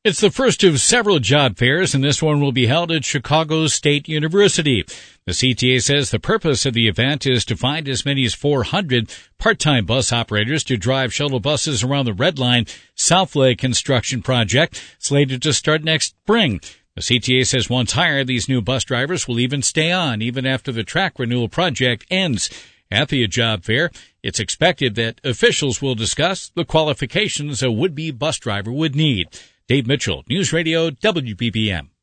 It's the first of several job fairs, and this one will be held at Chicago State University. The CTA says the purpose of the event is to find as many as 400 part-time bus operators to drive shuttle buses around the Red Line Southlake construction project, slated to start next spring. The CTA says once hired, these new bus drivers will even stay on even after the track renewal project ends. At the job fair, it's expected that officials will discuss the qualifications a would-be bus driver would need. Dave Mitchell, News Radio WBBM.